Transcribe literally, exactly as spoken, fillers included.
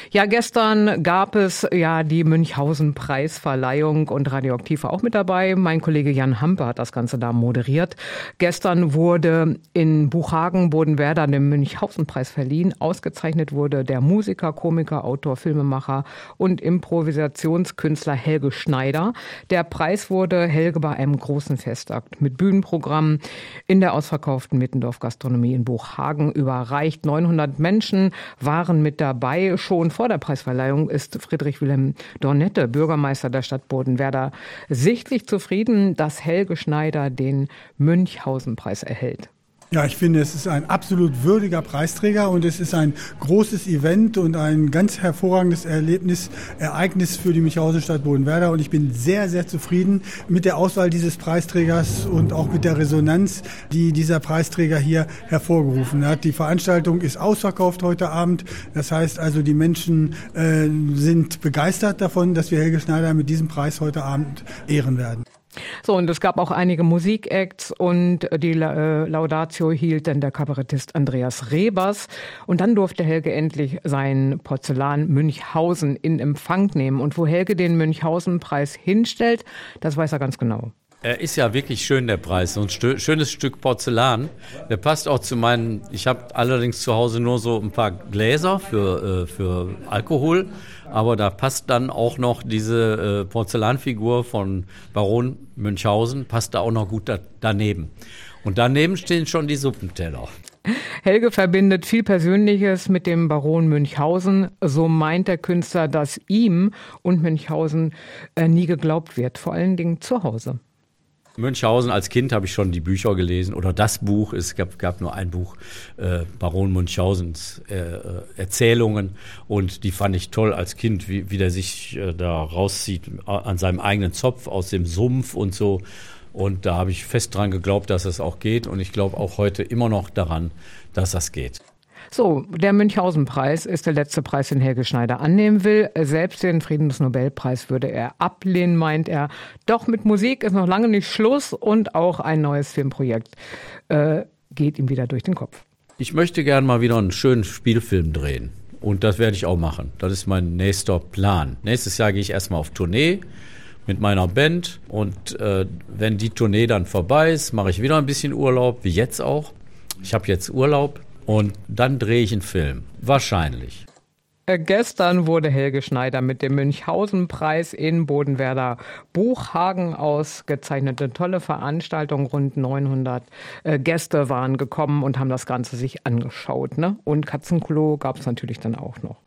Ja, gestern gab es ja die Münchhausen-Preisverleihung und Radioaktiv war auch mit dabei. Mein Kollege Jan Hampe hat das Ganze da moderiert. Gestern wurde in Buchhagen Bodenwerder dem Münchhausen-Preis verliehen. Ausgezeichnet wurde der Musiker, Komiker, Autor, Filmemacher und Improvisationskünstler Helge Schneider. Der Preis wurde Helge bei einem großen Festakt mit Bühnenprogramm in der ausverkauften Mittendorf-Gastronomie in Buchhagen überreicht. neunhundert Menschen waren mit dabei. Schon vor der Preisverleihung ist Friedrich Wilhelm Dornette, Bürgermeister der Stadt Bodenwerder, sichtlich zufrieden, dass Helge Schneider den Münchhausen-Preis erhält. Ja, ich finde, es ist ein absolut würdiger Preisträger und es ist ein großes Event und ein ganz hervorragendes Erlebnis, Ereignis für die Münchhausen-Stadt Bodenwerder. Und ich bin sehr, sehr zufrieden mit der Auswahl dieses Preisträgers und auch mit der Resonanz, die dieser Preisträger hier hervorgerufen hat. Die Veranstaltung ist ausverkauft heute Abend. Das heißt also, die Menschen äh, sind begeistert davon, dass wir Helge Schneider mit diesem Preis heute Abend ehren werden. So, und es gab auch einige Musikacts und die äh, Laudatio hielt dann der Kabarettist Andreas Rebers. Und dann durfte Helge endlich sein Porzellan Münchhausen in Empfang nehmen. Und wo Helge den Münchhausen-Preis hinstellt, das weiß er ganz genau. Er ist ja wirklich schön, der Preis. So ein stö- schönes Stück Porzellan. Der passt auch zu meinen, ich habe allerdings zu Hause nur so ein paar Gläser für, äh, für Alkohol. Aber da passt dann auch noch diese äh, Porzellanfigur von Baron Münchhausen, passt da auch noch gut da, daneben. Und daneben stehen schon die Suppenteller. Helge verbindet viel Persönliches mit dem Baron Münchhausen. So meint der Künstler, dass ihm und Münchhausen äh, nie geglaubt wird, vor allen Dingen zu Hause. Münchhausen, als Kind habe ich schon die Bücher gelesen oder das Buch, es gab, gab nur ein Buch, äh, Baron Münchhausens äh, Erzählungen und die fand ich toll als Kind, wie, wie der sich äh, da rauszieht an seinem eigenen Zopf aus dem Sumpf und so. Und da habe ich fest dran geglaubt, dass es auch geht und ich glaube auch heute immer noch daran, dass das geht. So, der Münchhausen-Preis ist der letzte Preis, den Helge Schneider annehmen will. Selbst den Friedensnobelpreis würde er ablehnen, meint er. Doch mit Musik ist noch lange nicht Schluss und auch ein neues Filmprojekt äh, geht ihm wieder durch den Kopf. Ich möchte gerne mal wieder einen schönen Spielfilm drehen und das werde ich auch machen. Das ist mein nächster Plan. Nächstes Jahr gehe ich erstmal auf Tournee mit meiner Band und äh, wenn die Tournee dann vorbei ist, mache ich wieder ein bisschen Urlaub, wie jetzt auch. Ich habe jetzt Urlaub. Und dann drehe ich einen Film. Wahrscheinlich. Gestern wurde Helge Schneider mit dem Münchhausen-Preis in Bodenwerder Buchhagen ausgezeichnet. Eine tolle Veranstaltung. Rund neunhundert äh, Gäste waren gekommen und haben das Ganze sich angeschaut. Ne? Und Katzenklo gab es natürlich dann auch noch.